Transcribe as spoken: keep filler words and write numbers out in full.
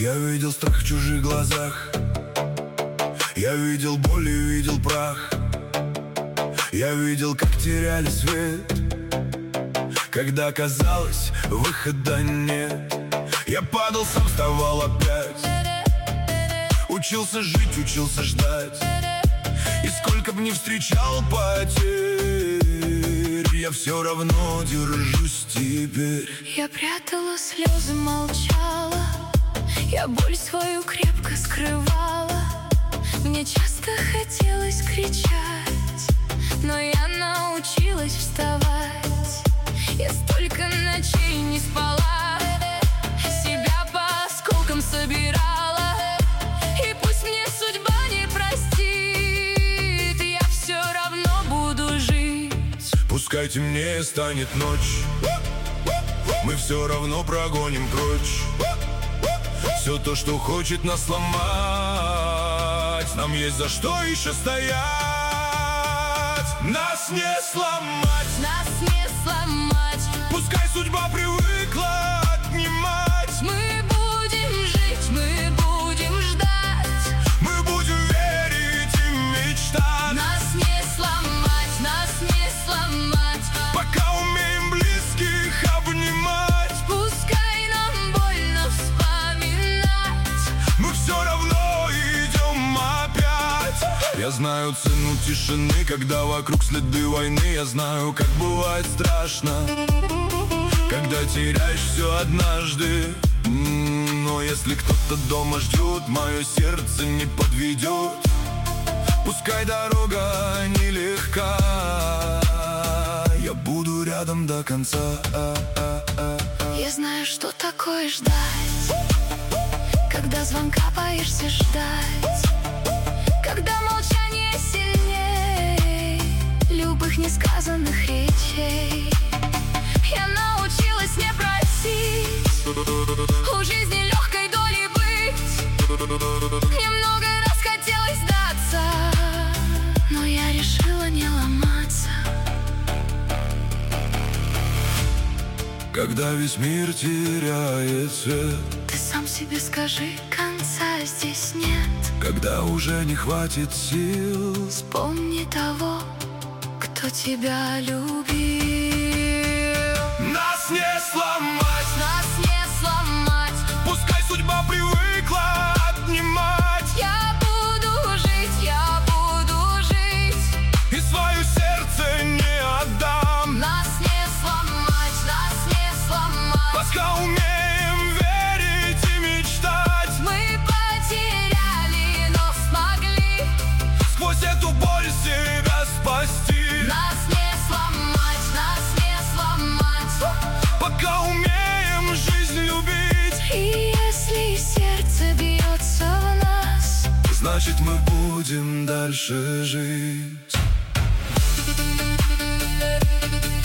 Я видел страх в чужих глазах, я видел боль и видел прах. Я видел, как теряли свет, когда казалось, выхода нет. Я падал, сам вставал опять, учился жить, учился ждать. И сколько б ни встречал потерь, я все равно держусь теперь. Я прятала слезы, молчала, я боль свою крепко скрывала. Мне часто хотелось кричать, но я научилась вставать. Я столько ночей не спала, себя по осколкам собирала. И пусть мне судьба не простит, я все равно буду жить. Пускай темнее станет ночь, мы все равно прогоним прочь все то, что хочет нас сломать. Нам есть за что еще стоять. Нас не сломать, нас не сломать. Пускай судьба привыкла отнимать. Мы будем жить, мы будем ждать. Мы будем верить и мечтать. Нас не сломать, нас не сломать. Пока умеем близких обнимать. Пускай нам больно вспоминать, мы все равно идем опять. Я знаю цену тишины, когда вокруг следы войны. Я знаю, как бывает страшно, когда теряешь все однажды. Но если кто-то дома ждет, мое сердце не подведет. Пускай дорога нелегка, я буду рядом до конца. я знаю, что такое ждать, когда звонка боишься ждать, когда молчание сильней любых несказанных речей. Я научилась не просить у жизни легкой доли быть. Мне много раз хотелось сдаться, но я решила не ломаться. Когда весь мир теряет цвет, Ты сам себе скажи, конца здесь нет. когда уже не хватит сил, Вспомни того, кто тебя любил. нас не сломать, Нас не сломать. пускай судьба привыкла отнимать. Я буду жить, я буду жить. И свое сердце не отдам. Нас не сломать, нас не сломать. Пока умеем верить и мечтать. Мы потеряли, но смогли Сквозь эту боль себя спасти. нас не сломать, нас не сломать. Пока умеем жизнь любить. И если сердце бьется в нас, Значит, мы будем дальше жить.